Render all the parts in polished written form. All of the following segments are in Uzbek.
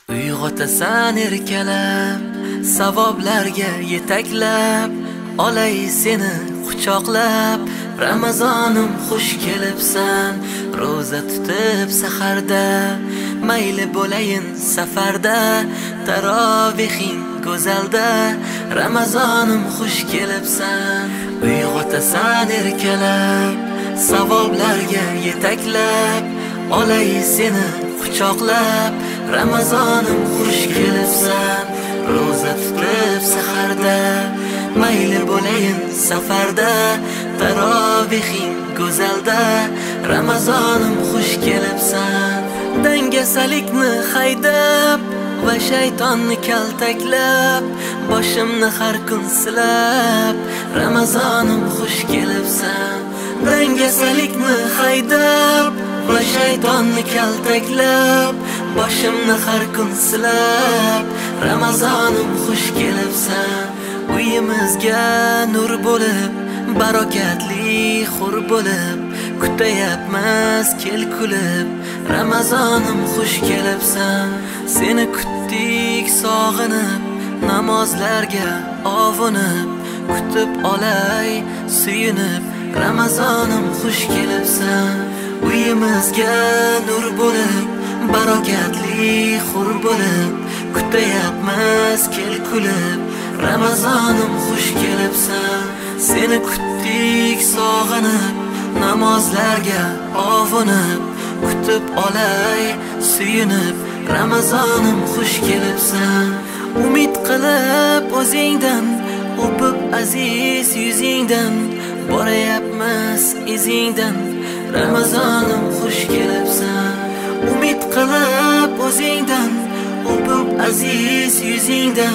Uyg'otasan erkalab, savoblarga yetaklab, olay seni quchoqlab. Ramazonim xush kelibsan, roza tutib saharda, mayli bo'layin safarda, tarovihing go'zalda. Ramazonim xush kelibsan, uyg'otasan erkalab, savoblarga yetaklab, olay seni quchoqlab. Ramazonim xush kelibsan, roza tutib saharda, mayli bo'layin safarda, tarovihing go'zalda. Ramazonim xush kelibsan, dangasalikni haydab va shaytonni kaltaklab, boshimni har kun silab. Ramazonim xush kelibsan, dangasalikni haydab va shaytonni kaltaklab, boshimni har kun silab. Ramazonim xush kelibsan, uyimizga nur bo'lib, barokatli xur bo'lib, kutayapmiz kel kulib. Ramazonim xush kelibsan, seni kutdik sog'inib, namozlarga ovunib, kutib olay suyunib. Ramazonim xush kelibsan, uyimizga nur bo'lib, barokatli xur bo'lib, kutayapmiz kel kulib. Ramazonim xush kelibsan, seni kutdik sog'inib, namozlarga ovunib, kutib olay suyunib. Ramazonim xush kelibsan, umid qilib o'zingdan, o'pib aziz yuzingdan, borayapmiz izingdan. Ramazonim xush kelibsan, umid qilib o'zingdan, o'pib aziz yuzingdan,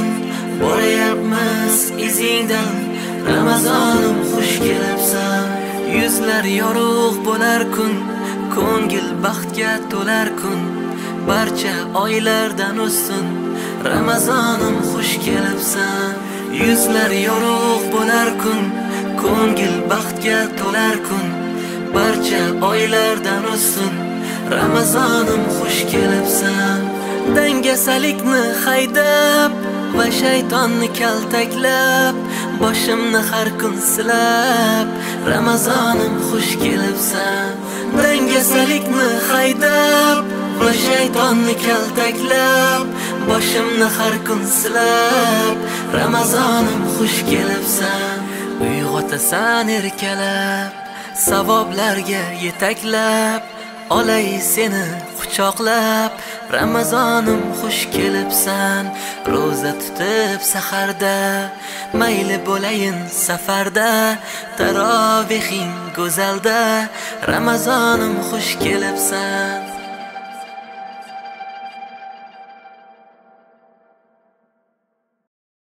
borayapmiz izingdan. Ramazonim xush kelibsan, yuzlar yorug' bo'lar kun, ko'ngil baxtga to'lar kun, barcha oylardan o'ssin. Ramazonim xush kelibsan, yuzlar yorug' bo'lar kun, ko'ngil baxtga to'lar kun, barcha oylardan o'ssin. Ramazonim xush kelibsan, dangasalikni haydab va shaytonni kaltaklab, boshimni har kun silab. Ramazonim xush kelibsan, dangasalikni haydab va shaytonni kaltaklab, boshimni har kun silab. Ramazonim xush kelibsan, uyg'otasan erkalab, savoblarga yetaklab, olay seni quchoqlab. Ramazonim xush kelibsan, roza tutib saharda, mayli bo'layin safarda, tarovihing go'zalda. Ramazonim xush kelibsan.